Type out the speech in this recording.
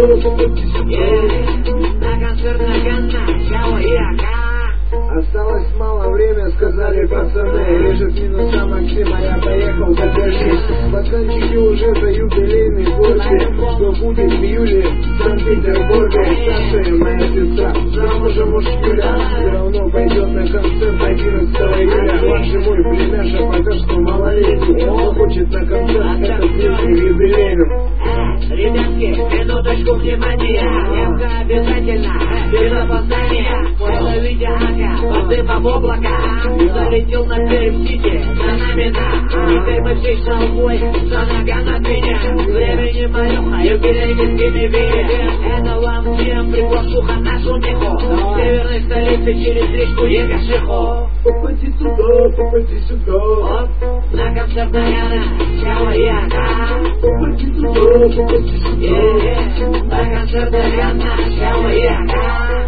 На концерт Нагана, Сяо и Ака. Осталось мало время, сказали пацаны. Лежит минуса Максима, я поехал, задержись. Пацанчики уже за юбилейный гости. Что будет в июле в Санкт-Петербурге? Саша, моя сестра, замужем муж Юля. Все равно пойдет на концерт 11 июля. Младший мой племяша пока что малолетний. Он хочет на концерт, это песня юбилейным. Ребятки, минуточку внимания. Явка обязательно, без опоздания. Мой Витя Ака, под дымом облака. Залетел на Перм-Сити, за нами на. Теперь мы всей толпой, за Нагана от меня. Времени малюха, юбилейный виде. Это вам всем приглашуха на шумиху. Северной столицы через речку Егошиху. Попади сюда. Оп, на концерт Нагана, Сяо и Ака. Попади сюда. На концерт Нагана, Сяо и Ака.